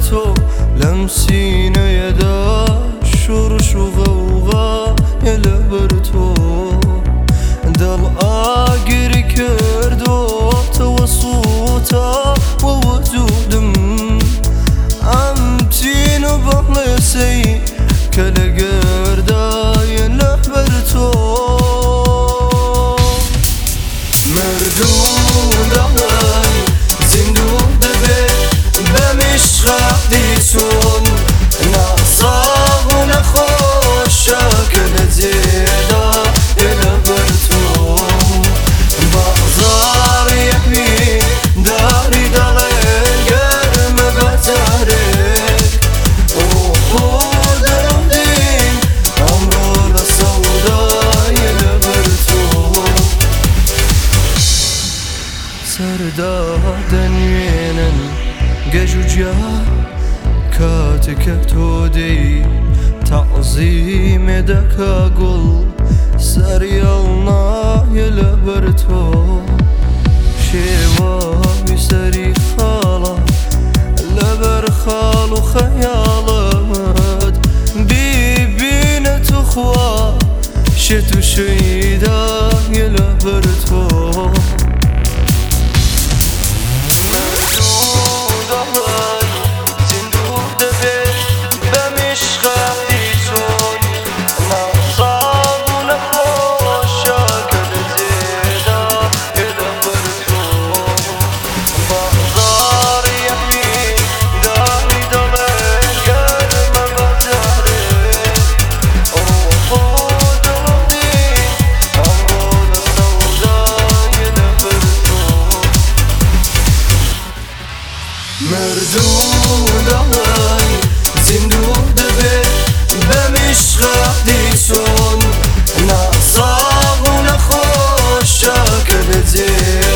تو لمسینه یدا شورش و غوغا لبر تو دل آگری کرد و توسوتا و وجودم امتین و بحلسی کل گردای لبر تو مردود آی زندود به بمشرق دیتون نصاب و نخوش کل زیدا لبر تو بازار یکی داری داره گرم بترک و خودم دین امرو لسودای لبر تو سردادن وینن گجو جا كاتك تودي تعظيم دكا قل سريالنا يلبرتو شيواوي سري خالا لبر خالو خيالات بيبينة اخوة شتو شيدا يلبرتو مردود آی زندود به بمشرق دیسون نصاب و نخوش کل زیر